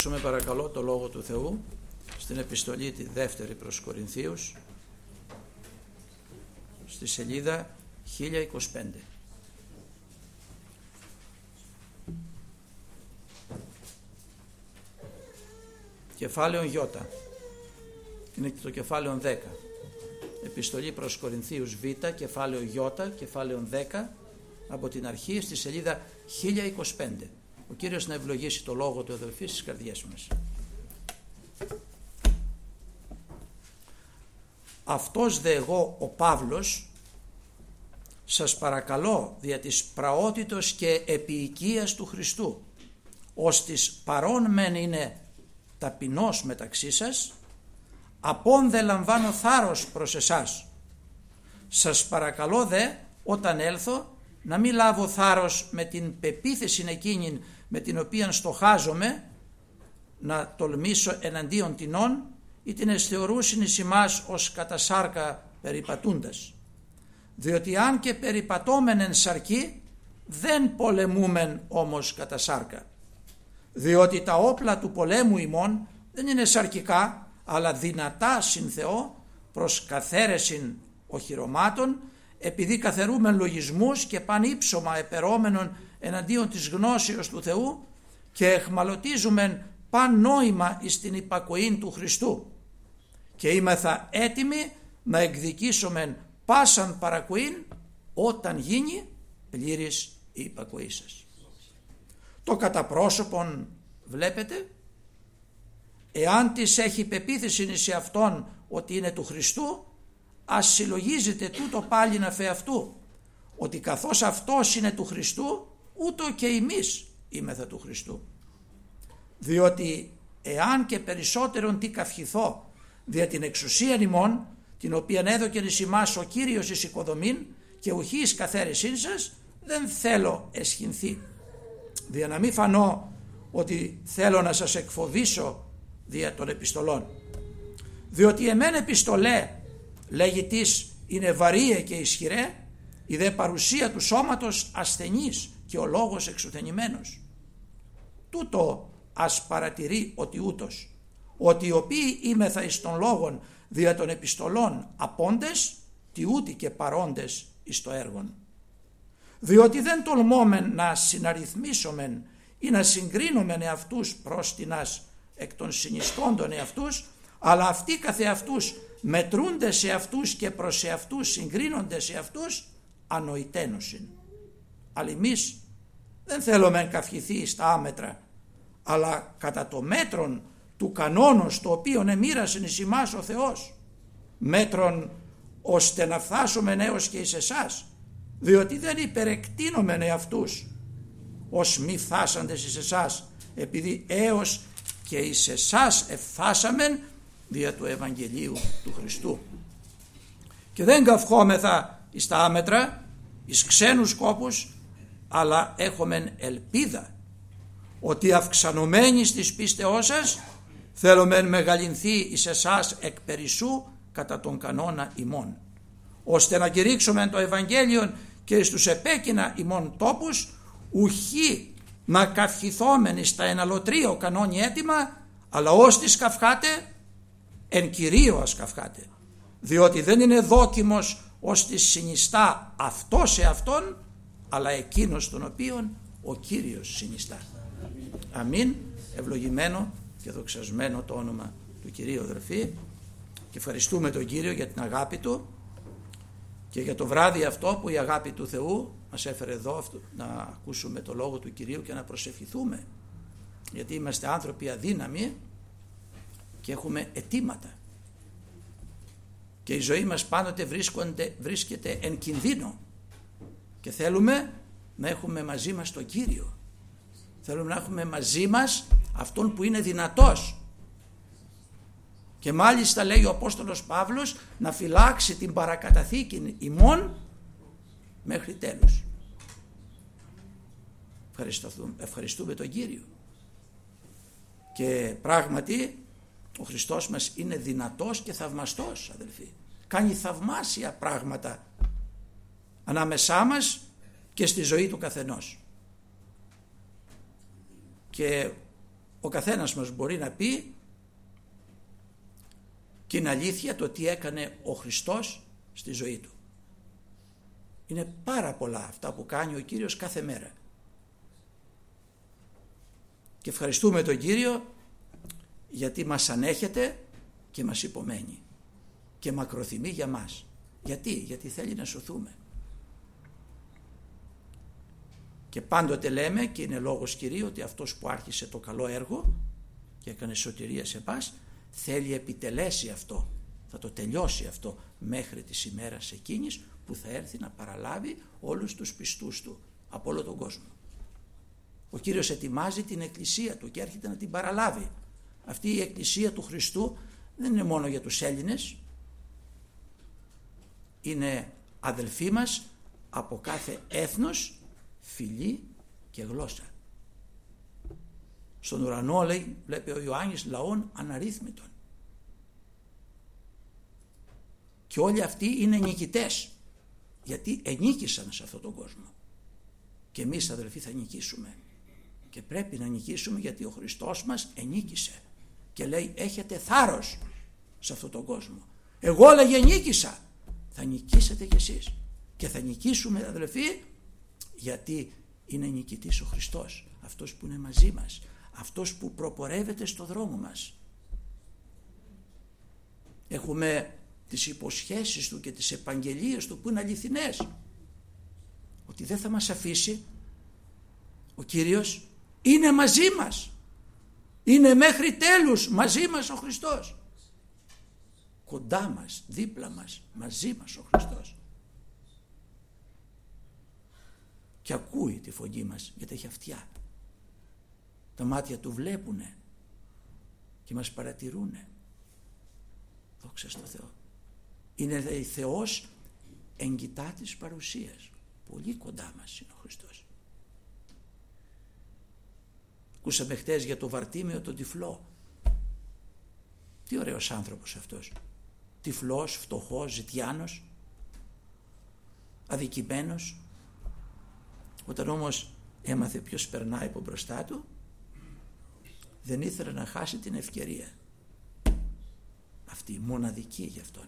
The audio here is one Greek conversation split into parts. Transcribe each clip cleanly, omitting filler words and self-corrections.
Ακούσουμε παρακαλώ το Λόγο του Θεού στην επιστολή τη δεύτερη προς Κορινθίους στη σελίδα 1025. Κεφάλαιο Ι. Είναι το κεφάλαιο 10. Επιστολή προς Κορινθίους Β, κεφάλαιο Ι, κεφάλαιο 10, από την αρχή στη σελίδα 1025. Ο Κύριος να ευλογήσει το Λόγο του αδελφοί στις καρδιές μας. Αυτός δε εγώ ο Παύλος σας παρακαλώ δια της πραότητος και επιοικίας του Χριστού, ως της παρών μεν είναι ταπεινός μεταξύ σας, απόν δε λαμβάνω θάρρος προς εσάς. Σας παρακαλώ δε όταν έλθω να μην λάβω θάρρος με την πεποίθηση εκείνη με την οποία στοχάζομαι να τολμήσω εναντίον τινών ή την αισθεωρούσιν εις ημάς ως κατά σάρκα περιπατούντας. Διότι αν και περιπατώμεν εν σαρκή, δεν πολεμούμεν όμως κατά σάρκα. Διότι τα όπλα του πολέμου ημών δεν είναι σαρκικά, αλλά δυνατά συν Θεό προς καθαίρεσιν οχυρωμάτων, επειδή καθαιρούμεν λογισμούς και παν ύψωμα επερώμενων εναντίον της γνώσεως του Θεού και εχμαλωτίζουμεν παν νόημα εις την υπακοήν του Χριστού και είμεθα έτοιμοι να εκδικήσομεν πάσαν παρακοήν όταν γίνει πλήρης η υπακοή σας. Το κατά πρόσωπον βλέπετε, εάν της έχει πεποίθηση σε αυτόν ότι είναι του Χριστού, ας συλλογίζεται τούτο πάλι να φεαυτού, ότι καθώς αυτός είναι του Χριστού, ούτω και εμείς είμεθα του Χριστού. Διότι εάν και περισσότερον τι καυχηθώ δια την εξουσίαν ημών, την οποία έδωκεν εις ημάς ο Κύριος εις οικοδομήν και ουχή εις καθαίρεσήν σας, δεν θέλω εσχυνθεί, δια να μην φανώ ότι θέλω να σας εκφοβήσω δια των επιστολών. Διότι εμέν επιστολέ λέγει της είναι βαρύε και ισχυρέ, η δε παρουσία του σώματος ασθενής και ο λόγος εξουθενημένος. Τούτο ας παρατηρεί ότι ούτως, ότι οι οποίοι είμεθα εις των λόγων δια των επιστολών απόντες, τι ούτι και παρόντες εις το έργον. Διότι δεν τολμόμεν να συναριθμίσομεν ή να συγκρίνομεν εαυτούς πρόστινας εκ των συνιστώντων εαυτούς, αλλά αυτοί καθεαυτούς μετρούνται σε αυτούς και προς εαυτούς συγκρίνονται σε αυτούς ανοητένωσιν. Αλλά εμείς δεν θέλουμε καυχηθεί στα άμετρα, αλλά κατά το μέτρον του κανόνος το οποίον εμοίρασεν εις ημάς ο Θεός, μέτρον ώστε να φτάσουμε έως και εις εσάς, διότι δεν υπερεκτείνομεν εαυτούς ως μη φτάσαντες εις εσάς, επειδή έως και εις εσάς εφτάσαμεν δια του Ευαγγελίου του Χριστού. Και δεν καυχόμεθα εις τα άμετρα, εις ξένους κόπους, αλλά έχομεν ελπίδα ότι αυξανωμένοι στις πίστεώς σας θέλομεν μεγαλυνθεί εις εσάς εκ περισσού κατά τον κανόνα ημών, ώστε να κηρύξομεν το Ευαγγέλιο και στους επέκεινα ημών τόπους, ουχή να καυχηθόμεν στα εναλωτρίο κανόνι έτοιμα, αλλά ως τις καυχάτε εν κυρίω ας καυχάτε, διότι δεν είναι δόκιμος ως τις συνιστά αυτό σε αυτόν, αλλά εκείνος τον οποίον ο Κύριος συνιστά. Αμήν. Ευλογημένο και δοξασμένο το όνομα του Κυρίου, αδελφοί, και ευχαριστούμε τον Κύριο για την αγάπη του και για το βράδυ αυτό που η αγάπη του Θεού μας έφερε εδώ να ακούσουμε το Λόγο του Κυρίου και να προσευχηθούμε, γιατί είμαστε άνθρωποι αδύναμοι και έχουμε αιτήματα και η ζωή μας πάντοτε βρίσκεται εν κινδύνο και θέλουμε να έχουμε μαζί μας τον Κύριο, θέλουμε να έχουμε μαζί μας αυτόν που είναι δυνατός, και μάλιστα λέει ο Απόστολος Παύλος να φυλάξει την παρακαταθήκη ημών μέχρι τέλους. Ευχαριστούμε τον Κύριο, και πράγματι ο Χριστός μας είναι δυνατός και θαυμαστός, αδελφοί. Κάνει θαυμάσια πράγματα ανάμεσά μας και στη ζωή του καθενός. Και ο καθένας μας μπορεί να πει και είναι αλήθεια το τι έκανε ο Χριστός στη ζωή του. Είναι πάρα πολλά αυτά που κάνει ο Κύριος κάθε μέρα. Και ευχαριστούμε τον Κύριο γιατί μας ανέχεται και μας υπομένει και μακροθυμεί για μας. Γιατί θέλει να σωθούμε. Και πάντοτε λέμε, και είναι λόγος Κυρίου, ότι αυτός που άρχισε το καλό έργο και έκανε σωτηρία σε εμάς, θέλει επιτελέσει αυτό, θα το τελειώσει αυτό μέχρι της ημέρας εκείνης που θα έρθει να παραλάβει όλους τους πιστούς του από όλο τον κόσμο. Ο Κύριος ετοιμάζει την εκκλησία του και έρχεται να την παραλάβει. Αυτή η εκκλησία του Χριστού δεν είναι μόνο για τους Έλληνες, είναι αδελφοί μας από κάθε έθνος, φυλή και γλώσσα. Στον ουρανό, λέει, βλέπει ο Ιωάννης, λαών αναρρύθμιτων. Και όλοι αυτοί είναι νικητές, γιατί ενίκησαν σε αυτόν τον κόσμο. Και εμείς, αδελφοί, θα νικήσουμε. Και πρέπει να νικήσουμε, γιατί ο Χριστός μας ενίκησε. Και λέει, έχετε θάρρος σε αυτόν τον κόσμο. Εγώ, λέγε, νίκησα. Θα νικήσετε κι εσείς. Και θα νικήσουμε, αδελφοί, γιατί είναι νικητής ο Χριστός. Αυτός που είναι μαζί μας. Αυτός που προπορεύεται στο δρόμο μας. Έχουμε τις υποσχέσεις του και τις επαγγελίες του που είναι αληθινές. Ότι δεν θα μας αφήσει. Ο Κύριος είναι μαζί μας. Είναι μέχρι τέλους μαζί μας ο Χριστός. Κοντά μας, δίπλα μας, μαζί μας ο Χριστός. Και ακούει τη φωνή μας, γιατί έχει αυτιά. Τα μάτια του βλέπουνε και μας παρατηρούνε. Δόξα στο Θεό. Είναι Θεός εγκυτά της παρουσίας. Πολύ κοντά μας είναι ο Χριστός. Ακούσαμε χτες για το Βαρτίμιο τον τυφλό. Τι ωραίος άνθρωπος αυτός. Τυφλός, φτωχός, ζητιάνος, αδικημένος. Όταν όμως έμαθε ποιος περνάει από μπροστά του, δεν ήθελε να χάσει την ευκαιρία. Αυτή μοναδική για αυτόν.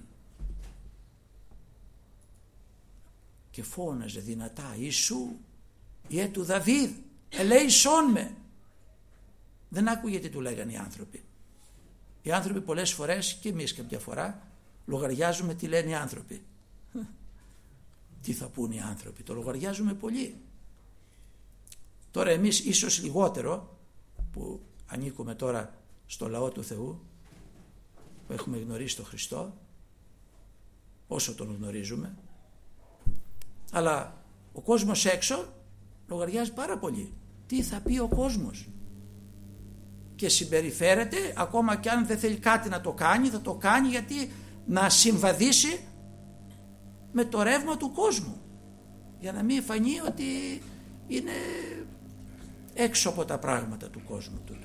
Και φώναζε δυνατά, Ιησού, Ιε του Δαβίδ, ελέησόν με. Δεν άκουγε τι του λέγανε οι άνθρωποι. Οι άνθρωποι πολλές φορές, και εμείς κάποια φορά, λογαριάζουμε τι λένε οι άνθρωποι. Τι θα πούν οι άνθρωποι, το λογαριάζουμε πολύ. Τώρα εμείς ίσως λιγότερο, που ανήκουμε τώρα στο λαό του Θεού, που έχουμε γνωρίσει τον Χριστό, όσο τον γνωρίζουμε, αλλά ο κόσμος έξω λογαριάζει πάρα πολύ. Τι θα πει ο κόσμος? Και συμπεριφέρεται, ακόμα και αν δεν θέλει κάτι να το κάνει, θα το κάνει γιατί να συμβαδίσει με το ρεύμα του κόσμου, για να μην φανεί ότι είναι έξω από τα πράγματα του κόσμου του.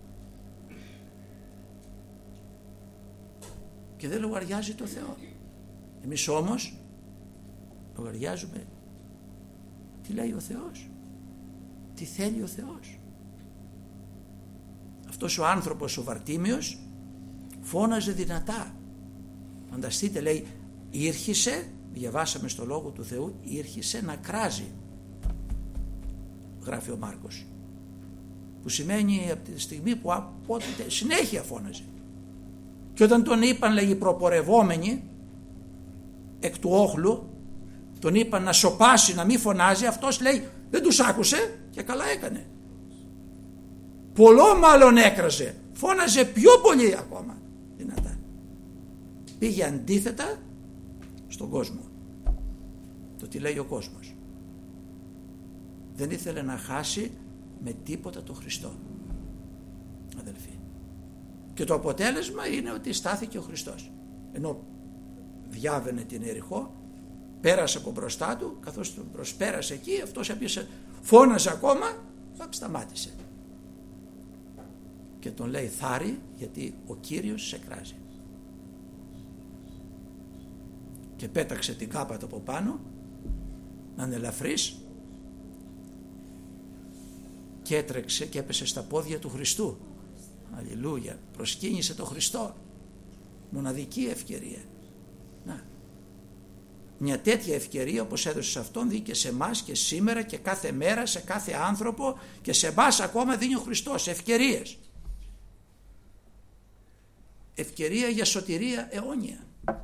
Και δεν λογαριάζει το Θεό. Εμείς όμως λογαριάζουμε τι λέει ο Θεός, τι θέλει ο Θεός. Αυτός ο άνθρωπος ο Βαρτίμιος φώναζε δυνατά. Φανταστείτε, λέει, ήρχισε, διαβάσαμε στο Λόγο του Θεού, ήρχισε να κράζει, γράφει ο Μάρκος, που σημαίνει από τη στιγμή που συνέχεια φώναζε. Και όταν τον είπαν, λέγει, προπορευόμενοι εκ του όχλου, τον είπαν να σωπάσει, να μην φωνάζει, αυτός, λέει, δεν τους άκουσε και καλά έκανε. Πολλό μάλλον έκραζε, φώναζε πιο πολύ ακόμα δυνατά. Πήγε αντίθετα στον κόσμο, το τι λέει ο κόσμος. Δεν ήθελε να χάσει με τίποτα το Χριστό, αδελφοί. Και το αποτέλεσμα είναι ότι στάθηκε ο Χριστός. Ενώ διάβαινε την Ιεριχώ, πέρασε από μπροστά του, καθώς τον προσπέρασε εκεί, αυτός έπιασε, φώναζε ακόμα, σταμάτησε. Και τον λέει θάρη, γιατί ο Κύριος σε κράζει. Και πέταξε την κάπα του από πάνω, να είναι ελαφρύς, και έτρεξε και έπεσε στα πόδια του Χριστού. Αλληλούια. Προσκύνησε τον Χριστό. Μοναδική ευκαιρία. Να. Μια τέτοια ευκαιρία όπως έδωσε σε αυτόν δίνει και σε εμάς και σήμερα και κάθε μέρα σε κάθε άνθρωπο και σε εμάς ακόμα δίνει ο Χριστός ευκαιρίες. Ευκαιρία για σωτηρία αιώνια.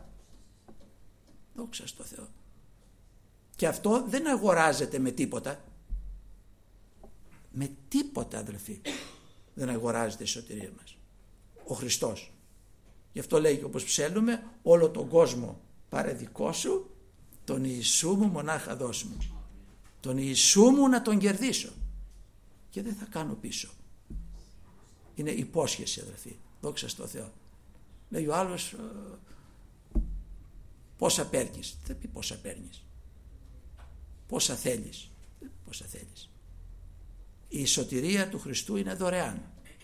Δόξα στο Θεό. Και αυτό δεν αγοράζεται με τίποτα. Με τίποτα, αδελφοί, δεν αγοράζεται η σωτηρία μας. Ο Χριστός. Γι' αυτό λέει, όπως ψέλνουμε, όλο τον κόσμο πάρε δικό σου, τον Ιησού μου μονάχα δώσ' μου. Τον Ιησού μου να τον κερδίσω και δεν θα κάνω πίσω. Είναι υπόσχεση, αδελφοί. Δόξα στο Θεό. Λέει ο άλλος, πόσα παίρνεις? Δεν πει πόσα παίρνεις. Πόσα θέλεις? Πόσα θέλεις. Η σωτηρία του Χριστού είναι δωρεάν.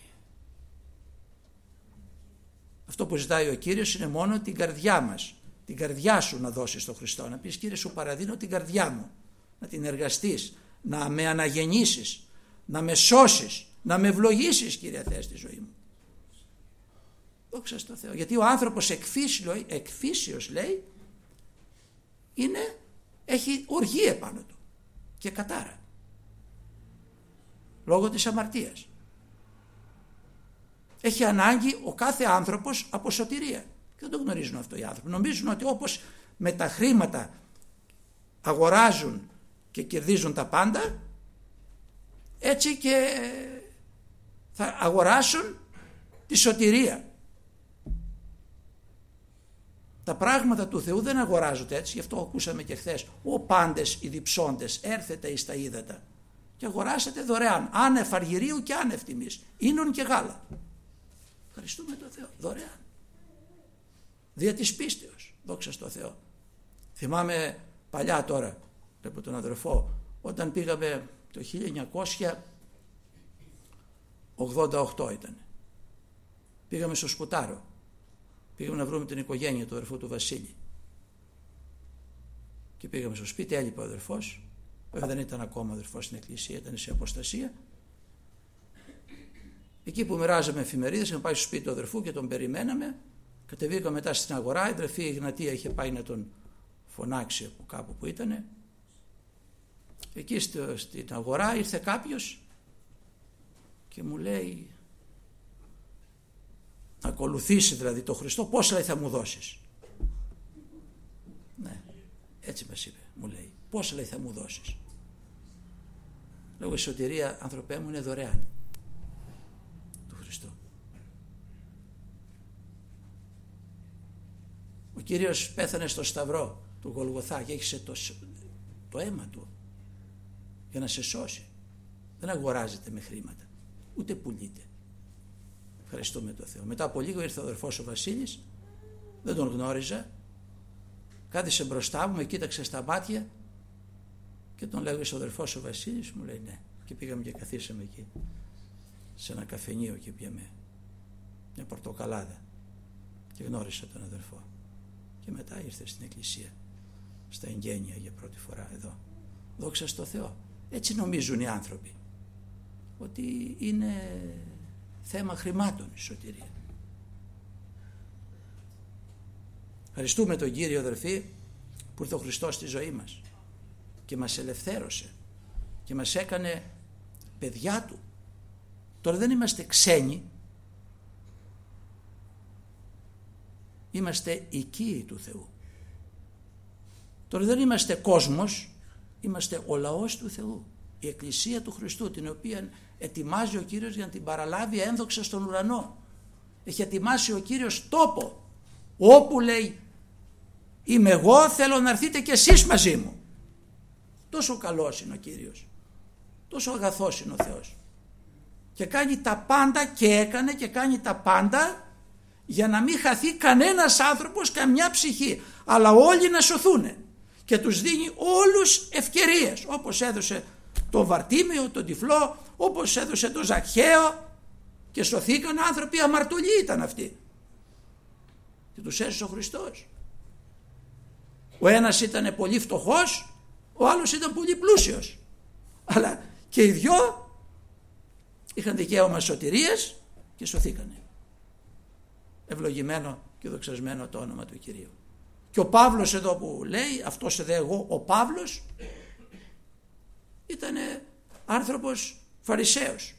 Αυτό που ζητάει ο Κύριος είναι μόνο την καρδιά μας, την καρδιά σου να δώσεις στον Χριστό. Να πεις, Κύριε, σου παραδίνω την καρδιά μου, να την εργαστείς, να με αναγεννήσεις, να με σώσεις, να με ευλογήσεις, Κύριε Θεέ, στη ζωή μου. Δόξα στο Θεό. Γιατί ο άνθρωπος εκφύσεως, λέει, έχει οργή επάνω του και κατάρα. Λόγω της αμαρτίας. Έχει ανάγκη ο κάθε άνθρωπος από σωτηρία. Και δεν το γνωρίζουν αυτό οι άνθρωποι. Νομίζουν ότι όπως με τα χρήματα αγοράζουν και κερδίζουν τα πάντα, έτσι και θα αγοράσουν τη σωτηρία. Τα πράγματα του Θεού δεν αγοράζονται έτσι. Γι' αυτό ακούσαμε και χθες. Ο πάντες οι διψώντες έρθετε εις τα ύδατα και αγοράσετε δωρεάν, άνευ αργυρίου και άνευ τιμής, ίνων και γάλα. Ευχαριστούμε τον Θεό, δωρεάν. Δια της πίστεως, δόξα στο Θεό. Θυμάμαι παλιά τώρα, από τον αδερφό, όταν πήγαμε το 1988 ήταν. Πήγαμε στο Σκουτάρο. Πήγαμε να βρούμε την οικογένεια του αδερφού του Βασίλη. Και πήγαμε στο σπίτι, έλειπε ο αδερφός. Βέβαια δεν ήταν ακόμα αδερφός στην εκκλησία, ήταν σε αποστασία. Εκεί που μοιράζαμε εφημερίδες, είχαμε πάει στο σπίτι του αδερφού και τον περιμέναμε. Κατεβήκαμε μετά στην αγορά. Η αδερφή Ιγνατία είχε πάει να τον φωνάξει από κάπου που ήτανε. Εκεί στην αγορά ήρθε κάποιος και μου λέει, να ακολουθήσει δηλαδή τον Χριστό, πόσα λέει θα μου δώσεις? Ναι, έτσι μας είπε, μου λέει, πόσα λέει θα μου δώσεις? Λέω, η σωτηρία, ανθρωπέ μου, είναι δωρεάν του Χριστού. Ο Κύριος πέθανε στο σταυρό του Γολγοθά και έχισε το αίμα του για να σε σώσει. Δεν αγοράζεται με χρήματα, ούτε πουλείται. Ευχαριστούμε τον Θεό. Μετά από λίγο ήρθε ο αδερφός ο Βασίλης, δεν τον γνώριζα, κάθισε μπροστά μου, με κοίταξε στα μάτια και τον λέγω, είσαι ο αδερφός ο Βασίλης? Μου λέει ναι. Και πήγαμε και καθίσαμε εκεί σε ένα καφενείο και πιαμε μια πορτοκαλάδα και γνώρισα τον αδερφό. Και μετά ήρθε στην εκκλησία, στα εγγένεια για πρώτη φορά εδώ. Δόξα στο Θεό. Έτσι νομίζουν οι άνθρωποι, ότι είναι θέμα χρημάτων η σωτηρία. Ευχαριστούμε τον Κύριο, αδερφοί, που ήρθε ο Χριστός στη ζωή μας και μας ελευθέρωσε και μας έκανε παιδιά του. Τώρα δεν είμαστε ξένοι, είμαστε οικοί του Θεού. Τώρα δεν είμαστε κόσμος, είμαστε ο λαός του Θεού, η εκκλησία του Χριστού, την οποία ετοιμάζει ο Κύριος για να την παραλάβει ένδοξα στον ουρανό. Έχει ετοιμάσει ο Κύριος τόπο όπου, λέει, είμαι εγώ, θέλω να έρθετε κι εσείς μαζί μου. Τόσο καλός είναι ο Κύριος, τόσο αγαθός είναι ο Θεός και κάνει τα πάντα και έκανε και κάνει τα πάντα για να μην χαθεί κανένας άνθρωπος, καμιά ψυχή, αλλά όλοι να σωθούν, και τους δίνει όλους ευκαιρίες, όπως έδωσε τον Βαρτίμιο, τον τυφλό, όπως έδωσε τον Ζακχαίο, και σωθήκαν άνθρωποι, αμαρτωλοί ήταν αυτοί και τους έσωσε ο Χριστός. Ο ένας ήταν πολύ φτωχός, ο άλλος ήταν πολύ πλούσιος, αλλά και οι δυο είχαν δικαίωμα σωτηρίας και σωθήκανε. Ευλογημένο και δοξασμένο το όνομα του Κυρίου. Και ο Παύλος εδώ που λέει, αυτός εδώ εγώ ο Παύλος, ήταν άνθρωπος Φαρισαίος.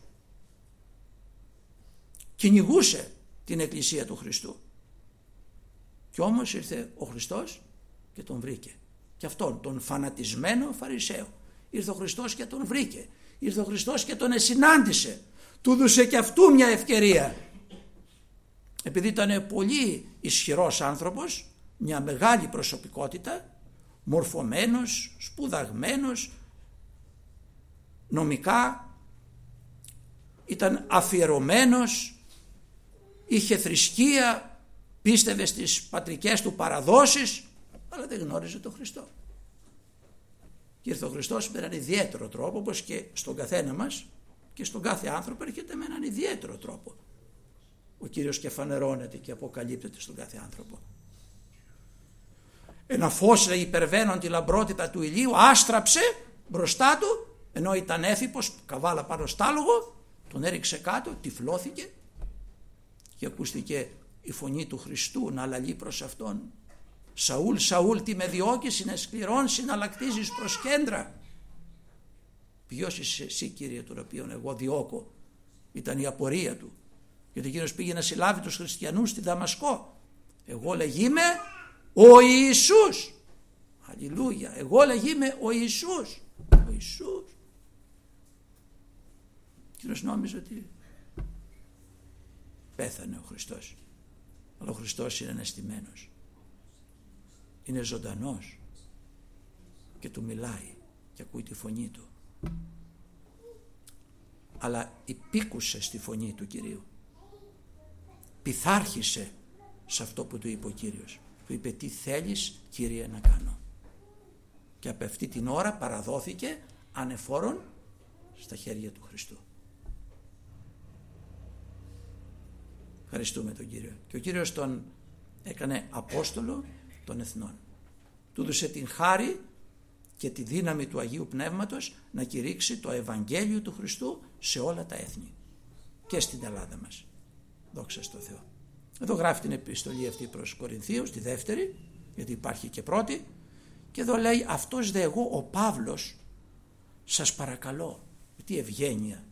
Κυνηγούσε την Εκκλησία του Χριστού. Και όμως ήρθε ο Χριστός και τον βρήκε. Και αυτόν τον φανατισμένο Φαρισαίο. Ήρθε ο Χριστός και τον βρήκε. Ήρθε ο Χριστός και τον συνάντησε. Του δώσε και αυτού μια ευκαιρία. Επειδή ήταν πολύ ισχυρός άνθρωπος, μια μεγάλη προσωπικότητα, μορφωμένος, σπουδαγμένος, νομικά, ήταν αφιερωμένος, είχε θρησκεία, πίστευε στις πατρικές του παραδόσεις, αλλά δεν γνώριζε τον Χριστό. Και ήρθε ο Χριστός με έναν ιδιαίτερο τρόπο, όπως και στον καθένα μας και στον κάθε άνθρωπο έρχεται με έναν ιδιαίτερο τρόπο. Ο Κύριος και φανερώνεται και αποκαλύπτεται στον κάθε άνθρωπο. Ένα φως υπερβαίνον τη λαμπρότητα του ηλίου άστραψε μπροστά του, ενώ ήταν έθιπος, καβάλα πάνω στάλογο, τον έριξε κάτω, τυφλώθηκε και ακούστηκε η φωνή του Χριστού να λαλεί προς αυτόν. Σαούλ, Σαούλ, τι με διώκεις, είναι σκληρόν, συναλλακτίζεις προς κέντρα. Ποιος είσαι εσύ, Κύριε, τον οποίον εγώ διώκω? Ήταν η απορία του, γιατί εκείνος πήγε να συλλάβει τους χριστιανούς στη Δαμασκό. Εγώ λέγειμαι ο Ιησούς. Αλληλούια. Εγώ λέγειμαι ο Ιησούς. Ο Ιησούς. Εκείνος νόμιζε ότι πέθανε ο Χριστός. Αλλά ο Χριστός είναι αναστημένος. Είναι ζωντανός και του μιλάει και ακούει τη φωνή του. Αλλά υπήκουσε στη φωνή του Κυρίου. Πειθάρχησε σε αυτό που του είπε ο Κύριος. Του είπε, τι θέλεις, Κύριε, να κάνω? Και από αυτή την ώρα παραδόθηκε ανεφόρον στα χέρια του Χριστού. Ευχαριστούμε τον Κύριο. Και ο Κύριος τον έκανε Απόστολο των Εθνών. Του έδωσε την χάρη και τη δύναμη του Αγίου Πνεύματος να κηρύξει το Ευαγγέλιο του Χριστού σε όλα τα έθνη και στην Ελλάδα μας. Δόξα στο Θεό. Εδώ γράφει την επιστολή αυτή προς Κορινθίους, τη δεύτερη, γιατί υπάρχει και πρώτη, και εδώ λέει, αυτός δε εγώ ο Παύλος σας παρακαλώ. Τι ευγένεια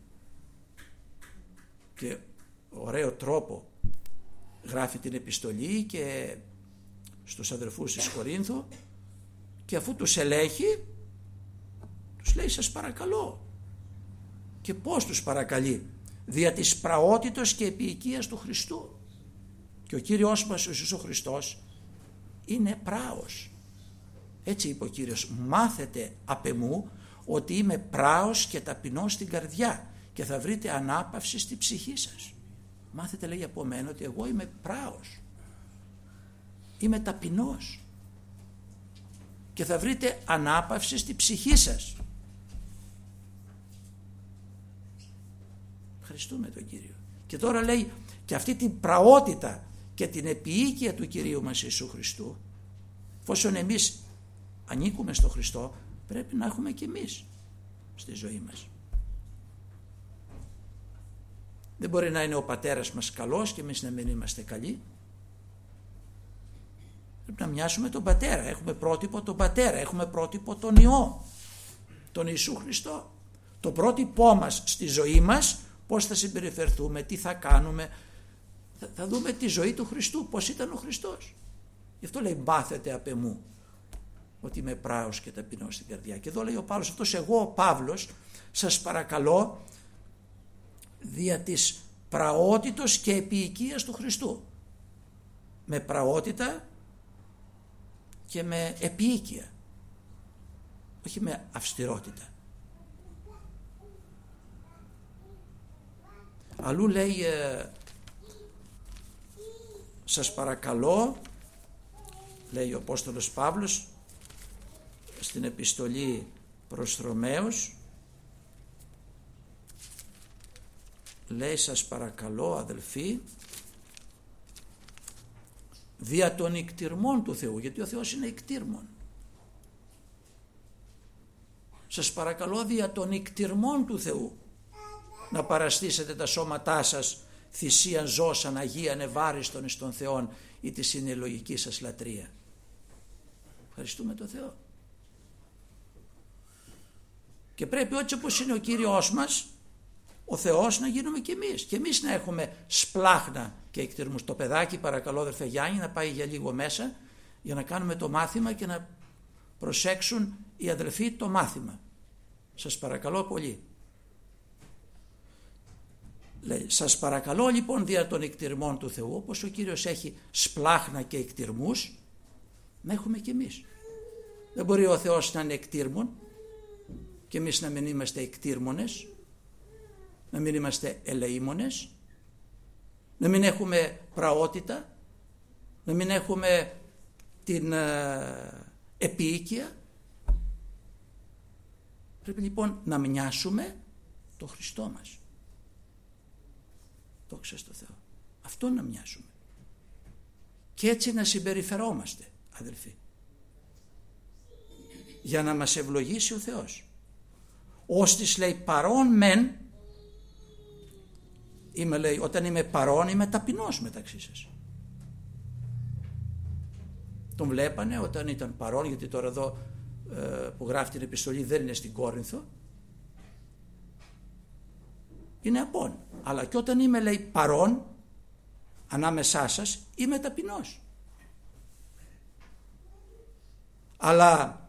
και ωραίο τρόπο γράφει την επιστολή και στους αδερφούς της Κορίνθου, και αφού τους ελέγχει τους λέει σας παρακαλώ. Και πώς τους παρακαλεί? Δια της πραότητος και επιοικίας του Χριστού. Και ο Κύριος μας ο Ιησούς ο Χριστός είναι πράος. Έτσι είπε ο Κύριος, μάθετε απ' εμού ότι είμαι πράος και ταπεινός στην καρδιά και θα βρείτε ανάπαυση στη ψυχή σας. Μάθετε, λέει, από μένα ότι εγώ είμαι πράος, είμαι ταπεινός και θα βρείτε ανάπαυση στη ψυχή σας. Ευχαριστούμε τον Κύριο. Και τώρα λέει, και αυτή την πραότητα και την επιοίκεια του Κυρίου μας Ιησού Χριστού, εφόσον εμείς ανήκουμε στο Χριστό, πρέπει να έχουμε και εμείς στη ζωή μας. Δεν μπορεί να είναι ο πατέρας μας καλός και εμείς να μην είμαστε καλοί. Πρέπει να μοιάσουμε τον πατέρα. Έχουμε πρότυπο τον πατέρα, έχουμε πρότυπο τον Υιό, τον Ιησού Χριστό. Το πρότυπό μας στη ζωή μας, πώς θα συμπεριφερθούμε, τι θα κάνουμε, θα δούμε τη ζωή του Χριστού, πώς ήταν ο Χριστός. Γι' αυτό λέει, μάθετε απ' εμού ότι είμαι πράος και ταπεινός στην καρδιά. Και εδώ λέει ο Παύλος, αυτός εγώ ο Παύλος σας παρακαλώ δια της πραότητος και επιοικίας του Χριστού. Με πραότητα και με επιοίκεια, όχι με αυστηρότητα. Αλλού λέει σας παρακαλώ, λέει ο Απόστολος Παύλος στην επιστολή προς Ρωμαίους, λέει σας παρακαλώ αδελφοί δια των ικτιρμών του Θεού, γιατί ο Θεός είναι ικτίρμον. Σας παρακαλώ δια των ικτιρμών του Θεού να παραστήσετε τα σώματά σας θυσίαν ζώσαν αγίαν ευάριστον εις τον Θεόν, ή της είναι η λογική σας λατρεία. Ευχαριστούμε τον Θεό. Και πρέπει έτσι όπως είναι ο Κύριος μας, ο Θεός, να γίνουμε κι εμείς. Και εμείς να έχουμε σπλάχνα και εκτιρμούς. Το παιδάκι, παρακαλώ αδερφέ Γιάννη, να πάει για λίγο μέσα για να κάνουμε το μάθημα και να προσέξουν οι αδελφοί το μάθημα. Σας παρακαλώ πολύ. Λέει, σας παρακαλώ λοιπόν δια των εκτιρμών του Θεού, όπως ο Κύριος έχει σπλάχνα και εκτιρμούς, να έχουμε κι εμείς. Δεν μπορεί ο Θεός να είναι εκτίρμον και εμείς να μην είμαστε εκτίρμονες, να μην είμαστε ελεήμονες, να μην έχουμε πραότητα, να μην έχουμε την επίοικια. Πρέπει λοιπόν να μοιάσουμε το Χριστό μας. Δόξα τω Θεώ. Αυτό να μοιάσουμε. Και έτσι να συμπεριφερόμαστε, αδελφοί. Για να μας ευλογήσει ο Θεός. Ώστις λέει παρόν μεν, λέει, όταν είμαι παρόν είμαι ταπεινός μεταξύ σας. Τον βλέπανε όταν ήταν παρόν, γιατί τώρα εδώ που γράφει την επιστολή δεν είναι στην Κόρινθο, είναι απόν. Αλλά και όταν είμαι, λέει, παρόν ανάμεσά σας, είμαι ταπεινός. Αλλά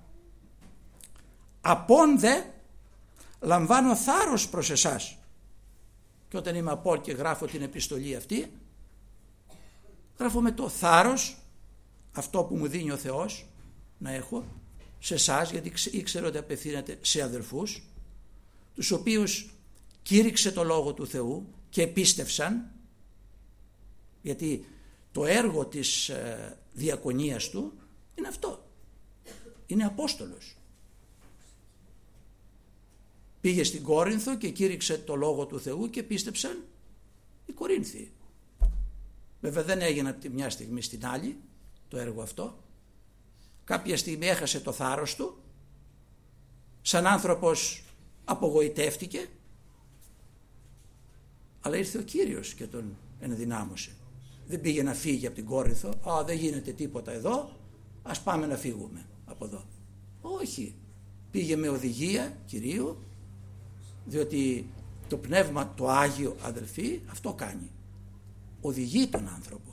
απόν δε λαμβάνω θάρρος προς εσάς. Και όταν είμαι απόν και γράφω την επιστολή αυτή, γράφω με το θάρρος αυτό που μου δίνει ο Θεός να έχω σε εσάς, γιατί ήξερα ότι απευθύνεται σε αδελφούς, τους οποίους κήρυξε το Λόγο του Θεού και πίστευσαν, γιατί το έργο της διακονίας του είναι αυτό. Είναι Απόστολος. Πήγε στην Κόρινθο και κήρυξε το Λόγο του Θεού και πίστεψαν οι Κορίνθιοι. Βέβαια δεν έγινε από τη μια στιγμή στην άλλη το έργο αυτό. Κάποια στιγμή έχασε το θάρρος του, σαν άνθρωπος απογοητεύτηκε, αλλά ήρθε ο Κύριος και τον ενδυνάμωσε. Δεν πήγε να φύγει από την Κόρινθο, δεν γίνεται τίποτα εδώ, ας πάμε να φύγουμε από εδώ. Όχι, πήγε με οδηγία Κυρίου, διότι το Πνεύμα το Άγιο, αδελφοί, αυτό κάνει. Οδηγεί τον άνθρωπο.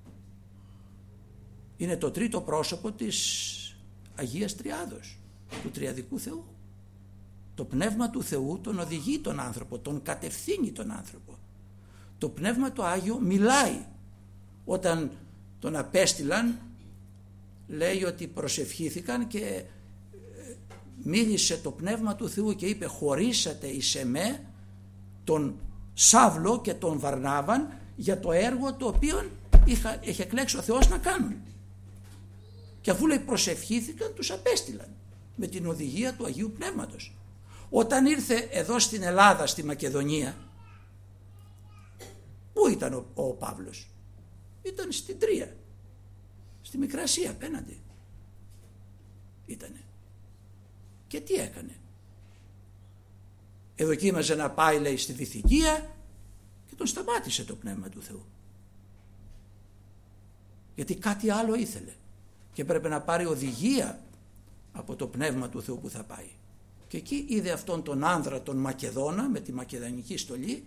Είναι το τρίτο πρόσωπο της Αγίας Τριάδος, του Τριαδικού Θεού. Το Πνεύμα του Θεού τον οδηγεί τον άνθρωπο, τον κατευθύνει τον άνθρωπο. Το Πνεύμα το Άγιο μιλάει. Όταν τον απέστειλαν, λέει ότι προσευχήθηκαν και μίλησε το Πνεύμα του Θεού και είπε, χωρίσατε εις εμέ τον Σαύλο και τον Βαρνάβαν για το έργο το οποίο είχε εκλέξει ο Θεός να κάνουν. Και αφού, λέει, προσευχήθηκαν, τους απέστειλαν με την οδηγία του Αγίου Πνεύματος. Όταν ήρθε εδώ στην Ελλάδα, στη Μακεδονία, πού ήταν ο Παύλος? Ήταν στην Τρία, στη Μικρά Ασία απέναντι ήτανε. Και τι έκανε? Εδοκίμαζε να πάει, λέει, στη Βυθικία και τον σταμάτησε το Πνεύμα του Θεού, γιατί κάτι άλλο ήθελε και πρέπει να πάρει οδηγία από το Πνεύμα του Θεού που θα πάει. Και εκεί είδε αυτόν τον άνδρα, τον Μακεδόνα, με τη μακεδονική στολή,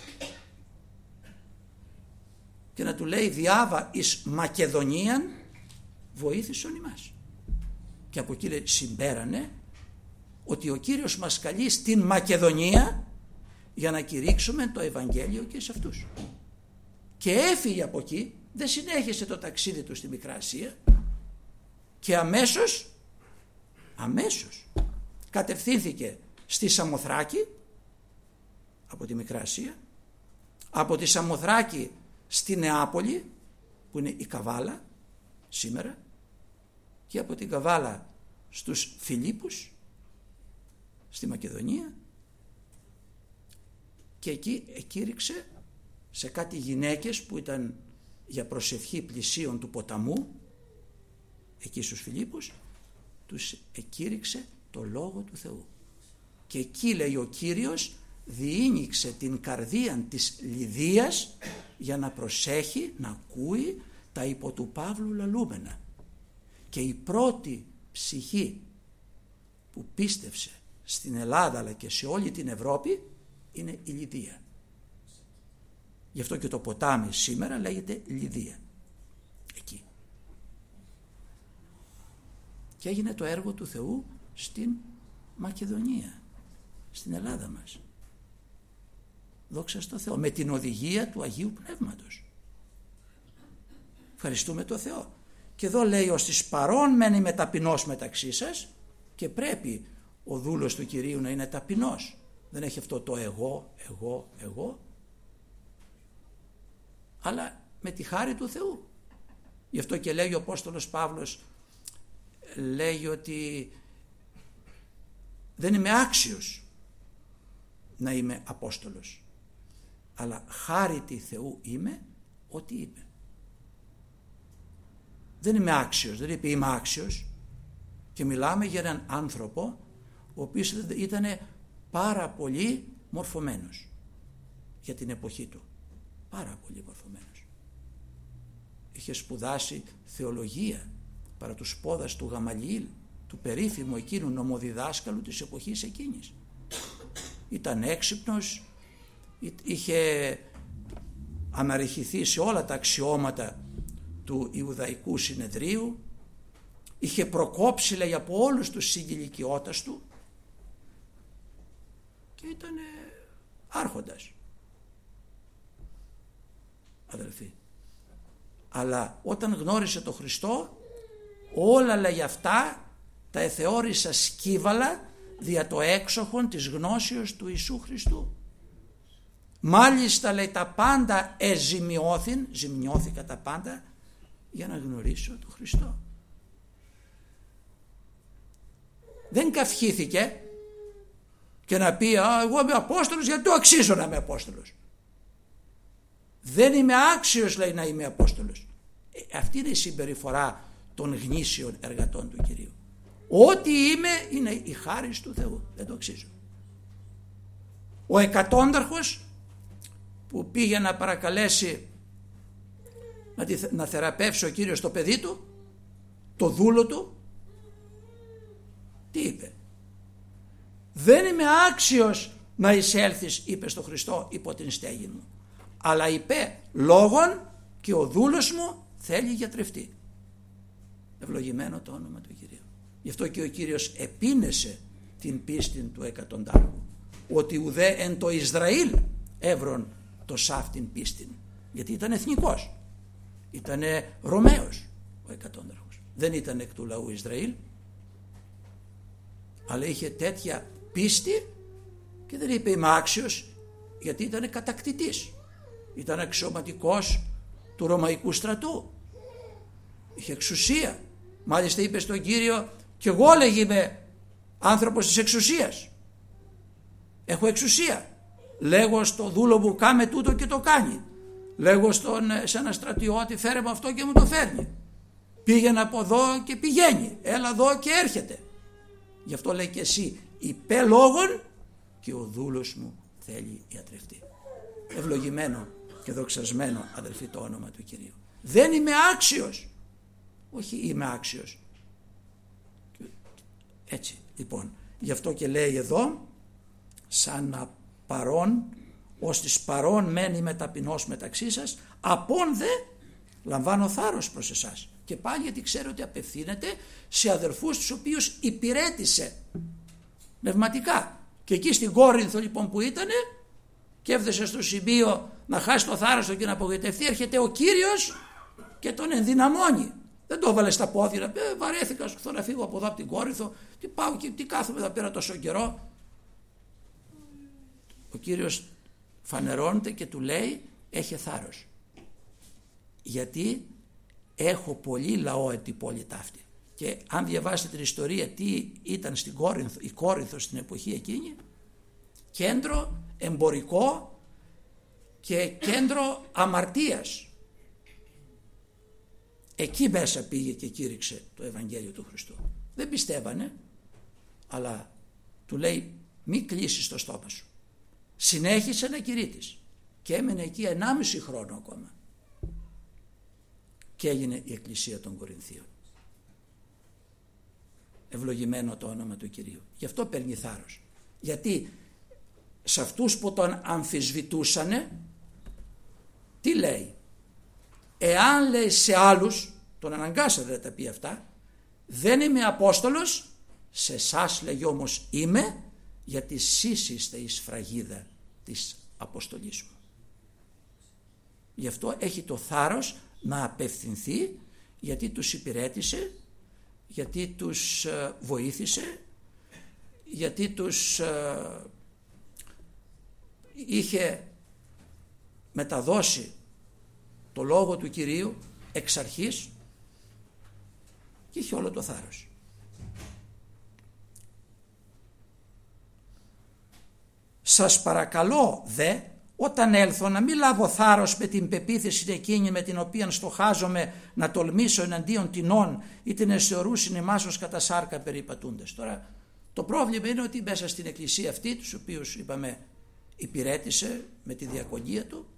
και να του λέει, διάβα εις Μακεδονίαν βοήθησον ημάς. Και από εκεί, λέει, συμπέρανε ότι ο Κύριος μας καλεί στην Μακεδονία για να κηρύξουμε το Ευαγγέλιο και σε αυτούς. Και έφυγε από εκεί, δεν συνέχισε το ταξίδι του στη Μικρά Ασία και αμέσως κατευθύνθηκε στη Σαμοθράκη από τη Μικρά Ασία, από τη Σαμοθράκη στη Νεάπολη που είναι η Καβάλα σήμερα, και από την Καβάλα στους Φιλίππους στη Μακεδονία, και εκεί εκήρυξε σε κάτι γυναίκες που ήταν για προσευχή πλησίων του ποταμού, εκεί στους Φιλίππους, τους εκήρυξε το Λόγο του Θεού. Και εκεί, λέει, ο Κύριος διήνυξε την καρδία της Λιδίας για να προσέχει, να ακούει τα υπό του Παύλου λαλούμενα. Και η πρώτη ψυχή που πίστευσε στην Ελλάδα αλλά και σε όλη την Ευρώπη είναι η Λιδία. Γι' αυτό και το ποτάμι σήμερα λέγεται Λιδία. Εκεί. Και έγινε το έργο του Θεού στην Μακεδονία, στην Ελλάδα μας. Δόξα στο Θεό, με την οδηγία του Αγίου Πνεύματος. Ευχαριστούμε το Θεό. Και εδώ λέει, ως της παρών μένει με ταπεινός μεταξύ σας, και πρέπει ο δούλος του Κυρίου να είναι ταπεινός. Δεν έχει αυτό το εγώ, αλλά με τη χάρη του Θεού. Γι' αυτό και λέει ο Απόστολος Παύλος, λέει ότι δεν είμαι άξιος να είμαι Απόστολος, αλλά χάρητη Θεού είμαι ό,τι είπε. Δεν είμαι άξιος, δεν είπε είμαι άξιος. Και μιλάμε για έναν άνθρωπο ο οποίος ήταν πάρα πολύ μορφωμένος για την εποχή του. Πάρα πολύ μορφωμένος. Είχε σπουδάσει θεολογία παρά τους πόδας του Γαμαλιήλ, του περίφημου εκείνου νομοδιδάσκαλου της εποχής εκείνης. Ήταν έξυπνος, είχε αναρριχηθεί σε όλα τα αξιώματα του Ιουδαϊκού Συνεδρίου, είχε προκόψει, λέει, από όλους τους συγκηλικιώτας του και ήταν άρχοντας, αδελφοί. Αλλά όταν γνώρισε το Χριστό, όλα, λέει, αυτά τα εθεώρησα σκύβαλα δια το έξοχον της γνώσεως του Ιησού Χριστού. Μάλιστα, λέει, τα πάντα ζημιώθηκα τα πάντα για να γνωρίσω τον Χριστό. Δεν καυχήθηκε και να πει εγώ είμαι Απόστολος γιατί το αξίζω να είμαι Απόστολος. Δεν είμαι άξιος, λέει, να είμαι Απόστολος. Αυτή είναι η συμπεριφορά των γνήσιων εργατών του Κυρίου. Ό,τι είμαι είναι η χάρις του Θεού, δεν το αξίζω. Ο εκατόνταρχος που πήγε να παρακαλέσει να θεραπεύσει ο Κύριος το παιδί του, το δούλο του, τι είπε? Δεν είμαι άξιος να εισέλθεις, είπε στο Χριστό, υπό την στέγη μου, αλλά είπε λόγον και ο δούλος μου θέλει γιατρευτεί. Ευλογημένο το όνομα του Κυρίου. Γι' αυτό και ο Κύριος επίνεσε την πίστη του εκατοντάρχου, ότι ουδέ εν το Ισραήλ έβρον το σάφτην πίστην, γιατί ήταν εθνικός, ήταν Ρωμαίος ο εκατόνταρχος, δεν ήταν εκ του λαού Ισραήλ, αλλά είχε τέτοια πίστη και δεν είπε είμαι άξιος, γιατί ήταν κατακτητής, ήταν αξιωματικός του Ρωμαϊκού στρατού, είχε εξουσία. Μάλιστα είπε στον Κύριο, και εγώ, λέγει, είμαι άνθρωπος της εξουσίας, έχω εξουσία. Λέγω στο δούλο μου κάμε τούτο και το κάνει. Λέγω σε ένα στρατιώτη φέρε μου αυτό και μου το φέρνει. Πήγαινε από εδώ και πηγαίνει. Έλα εδώ και έρχεται. Γι' αυτό λέει και εσύ υπέ λόγων και ο δούλος μου θέλει ιατρευτεί. Ευλογημένο και δοξασμένο, αδελφοί, το όνομα του Κυρίου. Δεν είμαι άξιος. Όχι είμαι άξιος. Έτσι λοιπόν. Γι' αυτό και λέει εδώ, σαν να παρών, ως της παρών μένει με ταπεινός μεταξύ σας, απόν δε λαμβάνω θάρρος προς εσάς. Και πάλι γιατί ξέρω ότι απευθύνεται σε αδερφούς τους οποίους υπηρέτησε πνευματικά. Και εκεί στην Κόρινθο λοιπόν που ήτανε και έφτασε στο σημείο να χάσει το θάρρος του και να απογοητευτεί, έρχεται ο Κύριος και τον ενδυναμώνει. Δεν το έβαλε στα πόδια, βαρέθηκα, θέλω να φύγω από εδώ από την Κόρινθο, τι πάω και τι κάθομαι εδώ πέρα τόσο καιρό. Ο Κύριος φανερώνεται και του λέει έχε θάρρος, γιατί έχω πολύ λαό εν την πόλη ταύτη. Και αν διαβάσετε την ιστορία τι ήταν στην Κόρινθο, η Κόρινθο στην εποχή εκείνη, κέντρο εμπορικό και κέντρο αμαρτίας. Εκεί μέσα πήγε και κήρυξε το Ευαγγέλιο του Χριστού. Δεν πιστεύανε, αλλά του λέει μη κλείσεις το στόμα σου. συνέχισε να κηρύττει και έμενε εκεί 1,5 χρόνο ακόμα και έγινε η Εκκλησία των Κορινθίων. Ευλογημένο το όνομα του Κυρίου. Γι' αυτό παίρνει θάρρος, γιατί σε αυτούς που τον αμφισβητούσανε, τι λέει? Εάν, λέει, σε άλλους, τον αναγκάσατε να τα πει αυτά, δεν είμαι Απόστολος, σε εσάς, λέγει, όμως είμαι, γιατί εσείς είστε η σφραγίδα της αποστολής μου. Γι' αυτό έχει το θάρρος να απευθυνθεί, γιατί τους υπηρέτησε, γιατί τους βοήθησε, γιατί τους είχε μεταδώσει το λόγο του Κυρίου εξ αρχής και είχε όλο το θάρρος. Σας παρακαλώ δε, όταν έλθω, να μην λάβω θάρρος με την πεποίθηση εκείνη με την οποία στοχάζομαι να τολμήσω εναντίον τινών ή την αισθεωρούσιν εμάς ως κατά σάρκα περιπατούντες. Τώρα το πρόβλημα είναι ότι μέσα στην εκκλησία αυτή, τους οποίους είπαμε υπηρέτησε με τη διακονία του,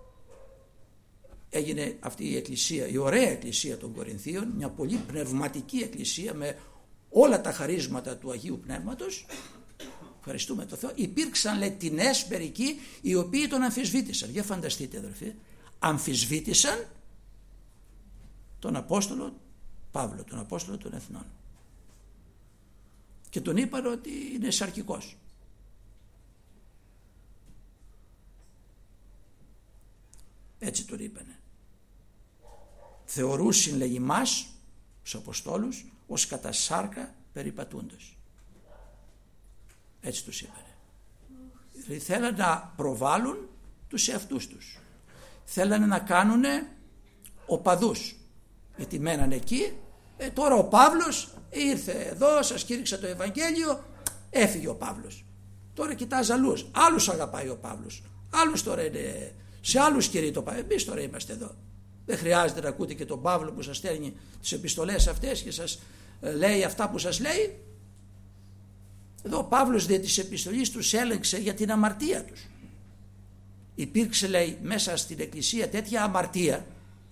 έγινε αυτή η εκκλησία, η ωραία εκκλησία των Κορινθίων, μια πολύ πνευματική εκκλησία με όλα τα χαρίσματα του Αγίου Πνεύματος. Ευχαριστούμε τον Θεό. Υπήρξαν, λέει, τινές μερικοί οι οποίοι τον αμφισβήτησαν. Για φανταστείτε, αδερφοί, αμφισβήτησαν τον Απόστολο Παύλο, τον Απόστολο των Εθνών, και τον είπαν ότι είναι σαρκικός. Έτσι τον είπανε. Θεωρούσιν, λέει, μας, τους Αποστόλους, ως κατά σάρκα περιπατούντες. Έτσι τους είπανε. Δηλαδή θέλανε να προβάλλουν τους εαυτούς τους. Θέλανε να κάνουνε οπαδούς. Γιατί μένανε εκεί. Τώρα ο Παύλος ήρθε εδώ, σας κήρυξε το Ευαγγέλιο, έφυγε ο Παύλος. Τώρα κοιτάζει αλλούς. Άλλους αγαπάει ο Παύλος. Άλλους τώρα είναι, σε άλλους κηρύττει το Παύλο. Εμείς τώρα είμαστε εδώ. Δεν χρειάζεται να ακούτε και τον Παύλο που σας στέλνει τις επιστολές αυτές και σας λέει αυτά που σας λέει. Εδώ ο Παύλος δια της επιστολής τους έλεγξε για την αμαρτία τους. Υπήρξε, λέει, μέσα στην εκκλησία τέτοια αμαρτία,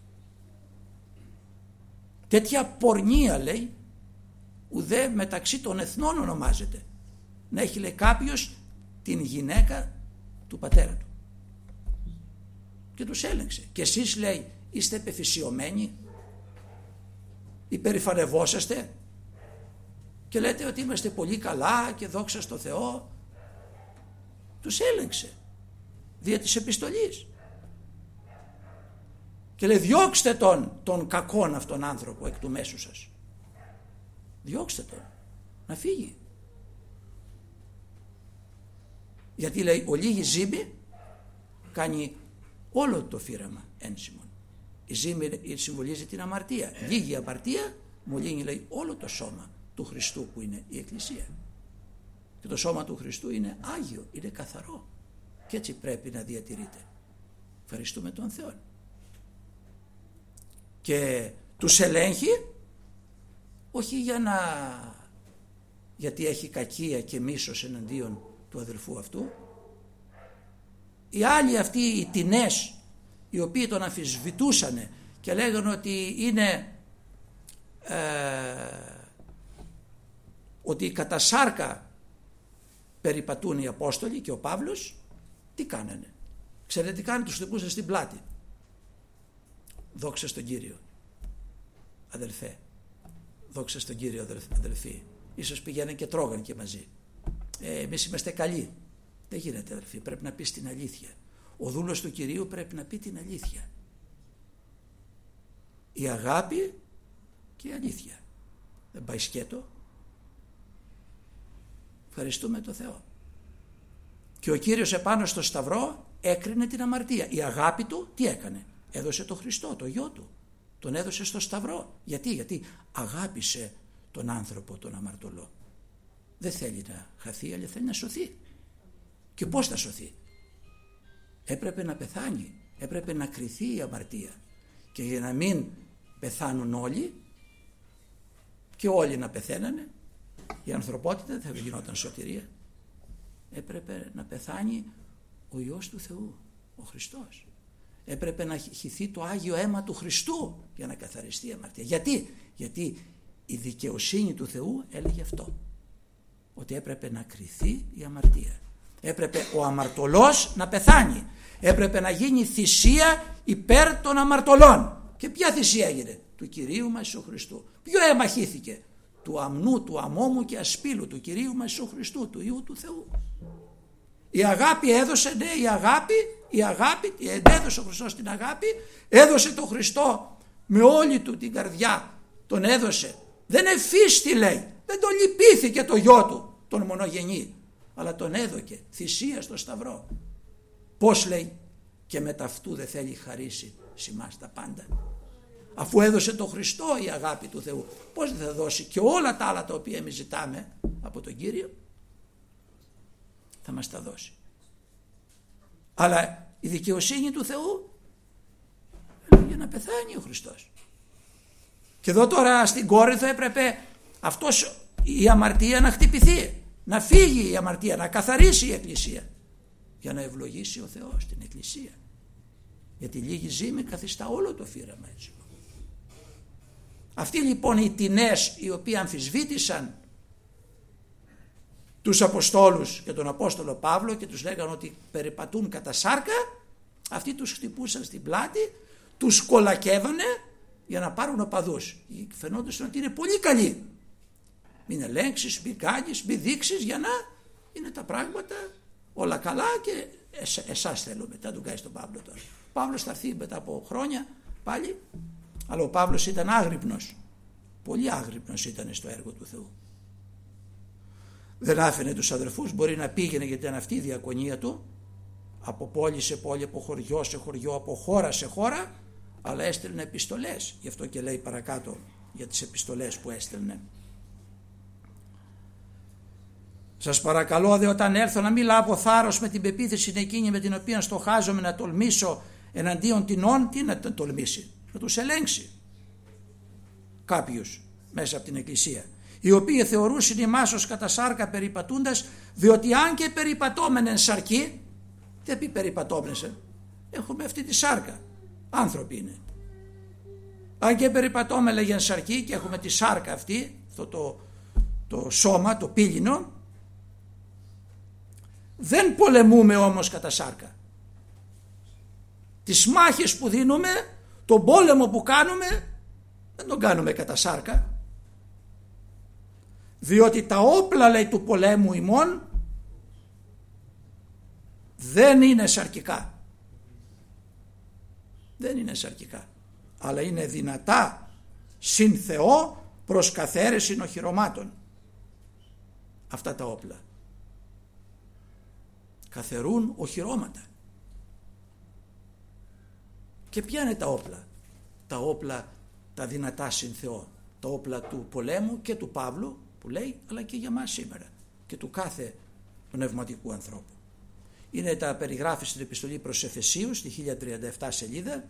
τέτοια πορνεία, λέει, ουδέ μεταξύ των εθνών ονομάζεται. Να έχει, λέει, κάποιος την γυναίκα του πατέρα του. Και τους έλεγξε. Και εσείς, λέει, είστε πεφυσιωμένοι, υπερηφανευόσαστε και λέτε ότι είμαστε πολύ καλά και δόξα στο Θεό. Τους έλεγξε δια της επιστολής και λέει, διώξτε τον κακόν αυτόν άνθρωπο εκ του μέσου σας. Διώξτε τον να φύγει, γιατί, λέει, ο λίγη ζύμη κάνει όλο το φύραμα ένσημον. Η ζύμη συμβολίζει την αμαρτία. Λίγη αμαρτία μολύνει, λέει, όλο το σώμα του Χριστού που είναι η Εκκλησία. Και το σώμα του Χριστού είναι άγιο, είναι καθαρό και έτσι πρέπει να διατηρείται. Ευχαριστούμε τον Θεό. Και τους ελέγχει όχι γιατί έχει κακία και μίσος εναντίον του αδελφού αυτού. Οι άλλοι αυτοί, οι τινές, οι οποίοι τον αμφισβητούσαν και λέγανε ότι είναι ότι κατά σάρκα περιπατούν οι Απόστολοι και ο Παύλος, τι κάνανε? Ξέρετε τι κάνανε? Τους χτυπούσαν στην πλάτη. Δόξα στον Κύριο, αδελφέ. Δόξα στον Κύριο, αδελφοί. Ίσως πηγαίναν και τρώγαν και μαζί. Εμείς είμαστε καλοί. Δεν γίνεται, αδελφοί. Πρέπει να πεις την αλήθεια. Ο δούλος του Κυρίου πρέπει να πει την αλήθεια. Η αγάπη και η αλήθεια. Δεν πάει σκέτο. Ευχαριστούμε τον Θεό. Και ο Κύριος επάνω στο σταυρό έκρινε την αμαρτία. Η αγάπη του τι έκανε? Έδωσε τον Χριστό, το γιο του. Τον έδωσε στο σταυρό. Γιατί αγάπησε τον άνθρωπο τον αμαρτωλό. Δεν θέλει να χαθεί, αλλά θέλει να σωθεί. Και πώς θα σωθεί? Έπρεπε να πεθάνει. Έπρεπε να κριθεί η αμαρτία. Και για να μην πεθάνουν όλοι και όλοι να πεθαίνανε, η ανθρωπότητα δεν θα γινόταν σωτηρία. Έπρεπε να πεθάνει ο Υιός του Θεού, ο Χριστός. Έπρεπε να χυθεί το Άγιο αίμα του Χριστού για να καθαριστεί η αμαρτία. Γιατί η δικαιοσύνη του Θεού έλεγε αυτό, ότι έπρεπε να κριθεί η αμαρτία. Έπρεπε ο αμαρτωλός να πεθάνει. Έπρεπε να γίνει θυσία υπέρ των αμαρτωλών. Και ποια θυσία έγινε? Του Κυρίου μας Ιησού Χριστού. Ποιο αίμα χύθηκε? Του αμνού, του αμόμου και ασπίλου, του Κυρίου μας Ιησού Χριστού, του Υιού του Θεού. Η αγάπη έδωσε, ναι, η αγάπη έδωσε ο Χριστός την αγάπη, έδωσε τον Χριστό με όλη του την καρδιά, τον έδωσε. Δεν εφίστη, λέει, δεν τον λυπήθηκε το γιο του, τον μονογενή, αλλά τον έδωκε θυσία στο σταυρό. Πώς, λέει, και μετά αυτού δεν θέλει χαρίσει σημάς τα πάντα? Αφού έδωσε τον Χριστό η αγάπη του Θεού, πώς δεν θα δώσει και όλα τα άλλα τα οποία εμείς ζητάμε από τον Κύριο? Θα μας τα δώσει. Αλλά η δικαιοσύνη του Θεού για να πεθάνει ο Χριστός. Και εδώ τώρα στην Κόρινθο έπρεπε η αμαρτία να χτυπηθεί, να φύγει η αμαρτία, να καθαρίσει η Εκκλησία, για να ευλογήσει ο Θεός την Εκκλησία. Γιατί λίγη ζύμη καθιστά όλο το φύραμα, έτσι. Αυτοί λοιπόν οι τινές οι οποίοι αμφισβήτησαν τους Αποστόλους και τον Απόστολο Παύλο και τους λέγανε ότι περιπατούν κατά σάρκα, αυτοί τους χτυπούσαν στην πλάτη, τους κολακεύανε για να πάρουν οπαδούς. Φαινόντουσαν ότι είναι πολύ καλοί. Μην ελέγξεις, μην κάνεις, μην δείξεις, για να είναι τα πράγματα όλα καλά και εσάς θέλω μετά τον κάνεις τον Παύλο τώρα. Ο Παύλος θα έρθει μετά από χρόνια πάλι, αλλά ο Παύλος ήταν άγρυπνος, πολύ άγρυπνος ήταν στο έργο του Θεού. Δεν άφηνε τους αδερφούς, μπορεί να πήγαινε γιατί ήταν αυτή η διακονία του, από πόλη σε πόλη, από χωριό σε χωριό, από χώρα σε χώρα, αλλά έστελνε επιστολές. Γι' αυτό και λέει παρακάτω για τις επιστολές που έστελνε. Σας παρακαλώ δε όταν έρθω να μην λάβω θάρρος με την πεποίθηση εκείνη με την οποία στοχάζομαι να τολμήσω εναντίον τινών. Τι να τολμήσει? Να τους ελέγξει κάποιους μέσα από την Εκκλησία, οι οποίοι θεωρούσαν ημάς ως κατά σάρκα περιπατούντας, διότι αν και περιπατώμεν εν σαρκή, δεν πει περιπατώμενε, έχουμε αυτή τη σάρκα, άνθρωποι είναι. Αν και περιπατώμεν λέγει εν σαρκή και έχουμε τη σάρκα αυτή, αυτό το σώμα, το πύληνο, δεν πολεμούμε όμως κατά σάρκα. Τις μάχες που δίνουμε, τον πόλεμο που κάνουμε, δεν τον κάνουμε κατά σάρκα. Διότι τα όπλα, λέει, του πολέμου ημών δεν είναι σαρκικά. Δεν είναι σαρκικά. Αλλά είναι δυνατά συν Θεό προς καθαίρεση οχυρωμάτων. Αυτά τα όπλα καθαιρούν οχυρώματα. Και ποια είναι τα όπλα? Τα όπλα τα δυνατά συν Θεό. Τα όπλα του πολέμου και του Παύλου που λέει, αλλά και για μας σήμερα και του κάθε πνευματικού ανθρώπου. Είναι τα περιγράφει στην επιστολή προς Εφεσίους στη 1037 σελίδα,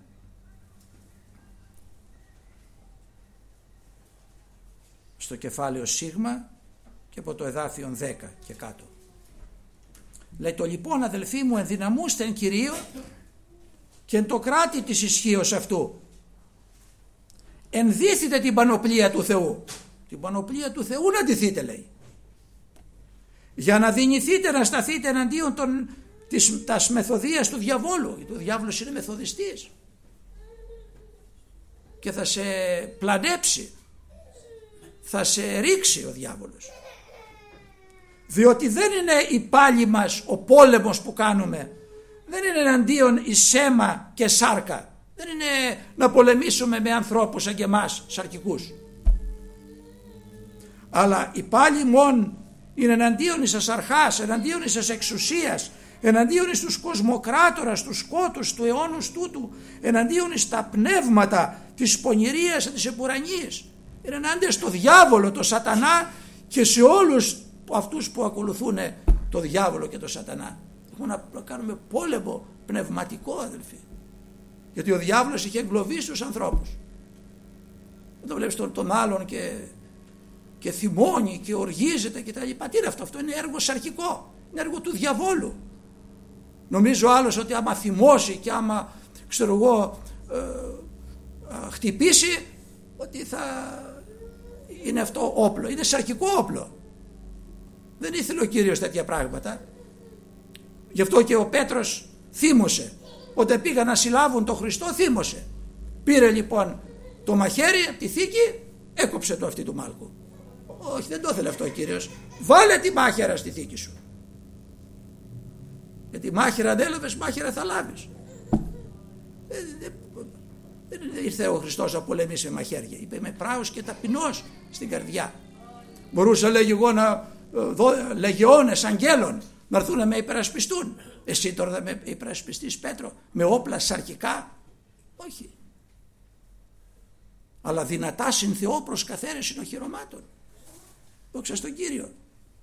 στο κεφάλαιο Σίγμα και από το εδάφιο 10 και κάτω. Λέει το λοιπόν αδελφοί μου ενδυναμούστε εν Κυρίω και εν το κράτη της ισχύως αυτού. Ενδύθητε την πανοπλία του Θεού. Την πανοπλία του Θεού να ντυθείτε, λέει. Για να δυνηθείτε να σταθείτε εναντίον της μεθοδείας του διαβόλου. Γιατί ο διάβολος είναι μεθοδιστής και θα σε πλανέψει, θα σε ρίξει ο διάβολος. Διότι δεν είναι η πάλη μας, ο πόλεμος που κάνουμε, δεν είναι εναντίον εις αίμα και σάρκα. Δεν είναι να πολεμήσουμε με ανθρώπους σαν και εμάς, σαρκικούς. Αλλά η πάλη μόν είναι εναντίον εις αρχάς, εναντίον εις εξουσίας, εναντίον εις τους κοσμοκράτορας, τους σκότους, του αιώνους τούτου, εναντίον εις τα πνεύματα της πονηρίας και της επουρανίας. Είναι ενάντια στο διάβολο, το σατανά και σε όλους αυτούς που ακολουθούν το διάβολο και το σατανά. Έχουμε να κάνουμε πόλεμο πνευματικό, αδελφοί. Γιατί ο διάβολος είχε εγκλωβίσει τους ανθρώπους. Δεν το βλέπεις τον άλλον και θυμώνει και οργίζεται και τα λοιπά. Τι είναι αυτό? Αυτό είναι έργο σαρκικό. Είναι έργο του διαβόλου. Νομίζω άλλος ότι άμα θυμώσει και άμα χτυπήσει, ότι θα είναι αυτό όπλο. Είναι σαρκικό όπλο. Δεν ήθελε ο Κύριος τέτοια πράγματα. Γι' αυτό και ο Πέτρος θύμωσε. Όταν πήγαν να συλλάβουν τον Χριστό, θύμωσε. Πήρε λοιπόν το μαχαίρι από τη θήκη, έκοψε το αυτί του Μάλκου. Όχι, δεν το ήθελε αυτό ο Κύριος. Βάλε τη μάχαιρα στη θήκη σου. Γιατί μάχαιρα αν έλαβες, μάχαιρα θα λάβεις. Δεν ήρθε ο Χριστός να πολεμήσει με μαχαίρια. Είπε με πράος και ταπεινός στην καρδιά. Μπορούσα, λέγει εγώ, να δω λεγεώνες αγγέλων να έρθουν να με υπερασπιστούν. Εσύ τώρα θα με υπερασπιστείς, Πέτρο, με όπλα σαρκικά? Όχι. Αλλά δυνατά συν Θεό προς καθαίρεση οχυρωμάτων. Δόξα στον Κύριο.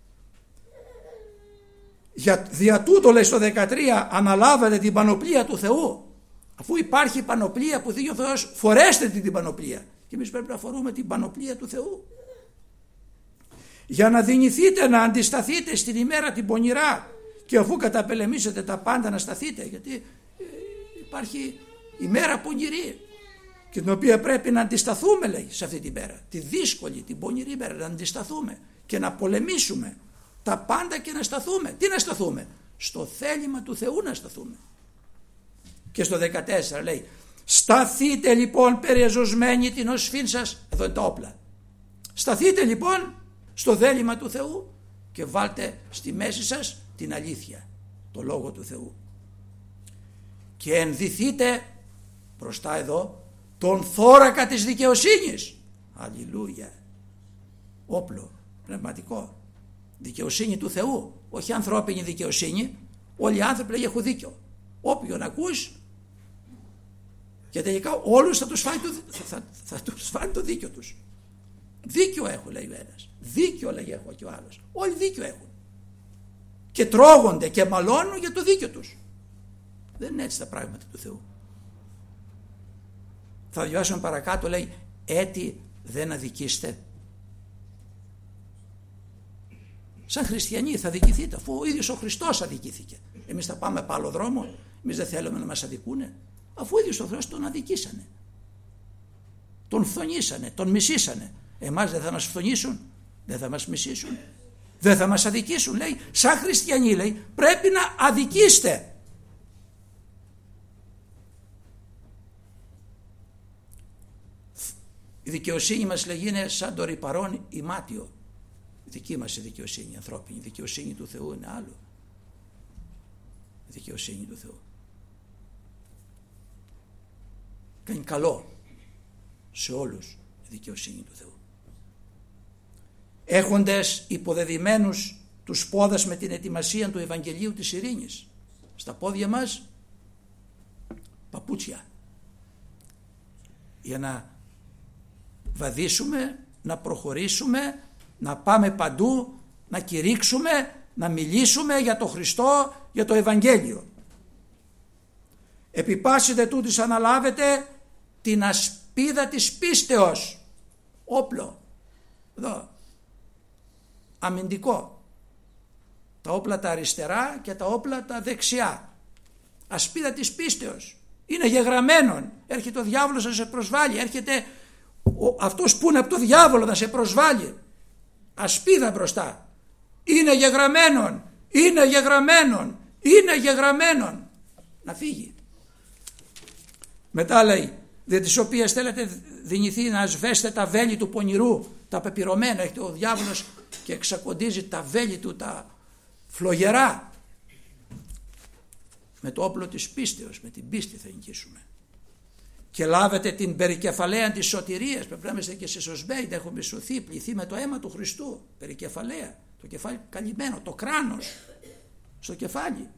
Δια τούτο, λέει στο 13, αναλάβετε την πανοπλία του Θεού. Αφού υπάρχει πανοπλία που δίνει ο Θεός, φορέστε την πανοπλία. Και εμείς πρέπει να φορούμε την πανοπλία του Θεού. Για να δυνηθείτε να αντισταθείτε στην ημέρα την πονηρά, και αφού καταπελεμήσετε τα πάντα να σταθείτε. Γιατί υπάρχει ημέρα πονηρή, και την οποία πρέπει να αντισταθούμε, λέει, σε αυτή την μέρα. Τη δύσκολη, την πονηρή μέρα, να αντισταθούμε και να πολεμήσουμε τα πάντα και να σταθούμε. Τι να σταθούμε? Στο θέλημα του Θεού να σταθούμε. Και στο 14 λέει, σταθείτε λοιπόν περιεζωσμένοι την οσφήν σας. Εδώ είναι τα όπλα. Σταθείτε λοιπόν στο θέλημα του Θεού και βάλτε στη μέση σας την αλήθεια, το λόγο του Θεού. Και ενδυθείτε μπροστά εδώ τον θώρακα της δικαιοσύνης. Αλληλούια. Όπλο πνευματικό. Δικαιοσύνη του Θεού, όχι ανθρώπινη δικαιοσύνη. Όλοι οι άνθρωποι, λέει, έχουν δίκιο. Όποιον ακούς, και τελικά όλους θα τους φάει το δίκιο τους. Δίκιο έχω, λέει ο ένας. Δίκιο, λέει, έχω και ο άλλος. Όλοι δίκιο έχουν. Και τρώγονται και μαλώνουν για το δίκιο τους. Δεν είναι έτσι τα πράγματα του Θεού. Θα διαβάσουμε παρακάτω, λέει, έτι δεν αδικήστε. Σαν χριστιανοί θα αδικηθείτε, αφού ο ίδιος ο Χριστός αδικήθηκε. Εμείς θα πάμε από άλλο δρόμο? Εμείς δεν θέλουμε να μας αδικούνε? Αφού ο ίδιος ο Θεός τον αδικήσανε, τον φθονήσανε, τον μισήσανε. Εμάς δεν θα μας φθονήσουν? Δεν θα μας μισήσουν? Δεν θα μας αδικήσουν? Λέει, σαν χριστιανοί, λέει, πρέπει να αδικήστε. Η δικαιοσύνη μας, λέγει, είναι σαν το ρυπαρόν ημάτιο. Η δική μας η δικαιοσύνη, η ανθρώπινη. Η δικαιοσύνη του Θεού είναι άλλο. Η δικαιοσύνη του Θεού κάνει καλό σε όλους, η δικαιοσύνη του Θεού. Έχοντες υποδεδειμένους τους πόδας με την ετοιμασία του Ευαγγελίου της ειρήνης, στα πόδια μας παπούτσια, για να βαδίσουμε, να προχωρήσουμε, να πάμε παντού, να κηρύξουμε, να μιλήσουμε για τον Χριστό, για το Ευαγγέλιο. Επί πάση δε τούτης αναλάβετε την ασπίδα της πίστεως. Όπλο. Εδώ. Αμυντικό. Τα όπλα τα αριστερά και τα όπλα τα δεξιά. Ασπίδα της πίστεως. Είναι γεγραμμένον. Έρχεται ο διάβολος να σε προσβάλλει. Έρχεται αυτός που είναι από το διάβολο να σε προσβάλλει. Ασπίδα μπροστά. Είναι γεγραμμένον. Είναι γεγραμμένον. Είναι γεγραμμένον. Να φύγει. Μετά λέει, δια τις οποίες θέλετε δυνηθεί να σβέσετε τα βέλη του πονηρού, τα πεπυρωμένα. Έχετε ο διάβολος και εξακοντίζει τα βέλη του, τα φλογερά. Με το όπλο της πίστεως, με την πίστη θα νικήσουμε. Και λάβετε την περικεφαλαία της σωτηρίας. Πρέπει να είμαστε και σε σωσμπέιντα, έχουμε σωθεί, πληθεί με το αίμα του Χριστού. Περικεφαλαία, το κεφάλι καλυμμένο, το κράνος στο κεφάλι.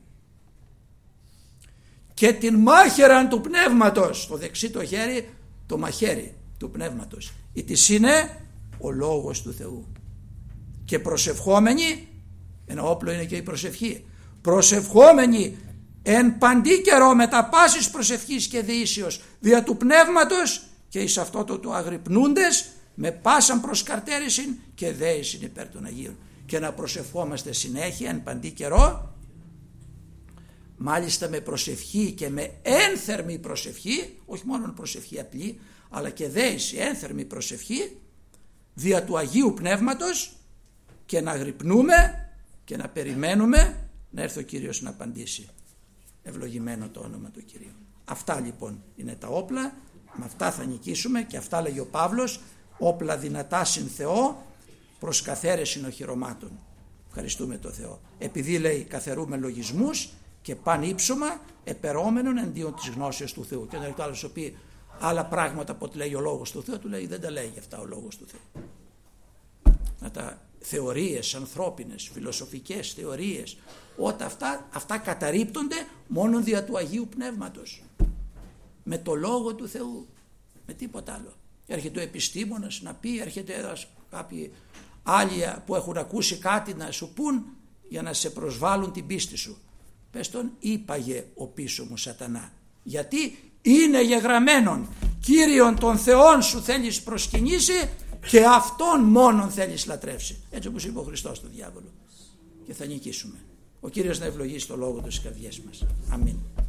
Και την μάχαιραν του πνεύματος, το δεξί το χέρι, το μαχαίρι του πνεύματος. Ητις είναι ο λόγος του Θεού. Και προσευχόμενοι, ένα όπλο είναι και η προσευχή, προσευχόμενοι εν παντή καιρό με τα πάσης προσευχής και δεήσεως δια του πνεύματος και εις αυτό το αγρυπνούντες με πάσαν προσκαρτέρησιν και δέησιν υπέρ των Αγίων. Και να προσευχόμαστε συνέχεια εν παντή καιρό μάλιστα με προσευχή και με ένθερμη προσευχή, όχι μόνο προσευχή απλή, αλλά και δέηση, ένθερμη προσευχή, δια του Αγίου Πνεύματος, και να γρυπνούμε και να περιμένουμε να έρθει ο Κύριος να απαντήσει. Ευλογημένο το όνομα του Κυρίου. Αυτά λοιπόν είναι τα όπλα, με αυτά θα νικήσουμε, και αυτά λέγει ο Παύλος, όπλα δυνατά συν Θεό προς καθαίρεσιν οχυρωμάτων. Ευχαριστούμε το Θεό. Επειδή λέει καθαιρούμε λογισμούς και παν ύψωμα επερώμενων εντίον της γνώσεως του Θεού. Και όταν το άλλο σου πει άλλα πράγματα από ό,τι λέει ο λόγος του Θεού, του λέει δεν τα λέει αυτά ο λόγος του Θεού. Να τα θεωρίες ανθρώπινες, φιλοσοφικές θεωρίες, όταν αυτά καταρρίπτονται μόνο δια του Αγίου Πνεύματος, με το λόγο του Θεού, με τίποτα άλλο. Έρχεται ο επιστήμονας να πει, έρχεται κάποιοι άλλοι που έχουν ακούσει κάτι να σου πούν για να σε προσβάλλουν την πίστη σου. Πες τον, είπαγε ο πίσω μου σατανά, γιατί είναι γεγραμμένον, Κύριον των Θεών σου θέλεις προσκυνήσει και Αυτόν μόνον θέλεις λατρεύσει. Έτσι όπως είπε ο Χριστός στον διάβολο. Και θα νικήσουμε. Ο Κύριος να ευλογήσει το λόγο του στις καρδιές μας. Αμήν.